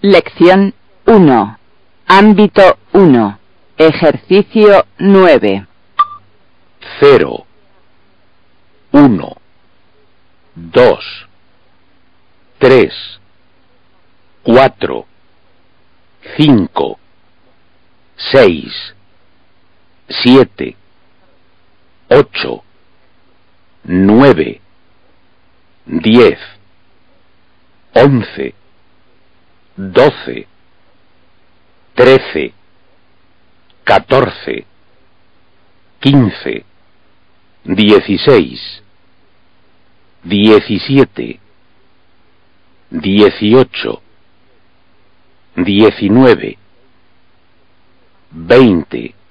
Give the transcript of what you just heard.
Lección 1. Ámbito 1. Ejercicio 9. 0, 1, 2, 3, 4, 5, 6, 7, 8, 9, 10, 11, 12, 13, 14, 15, 16, 17, 18, 19, 20,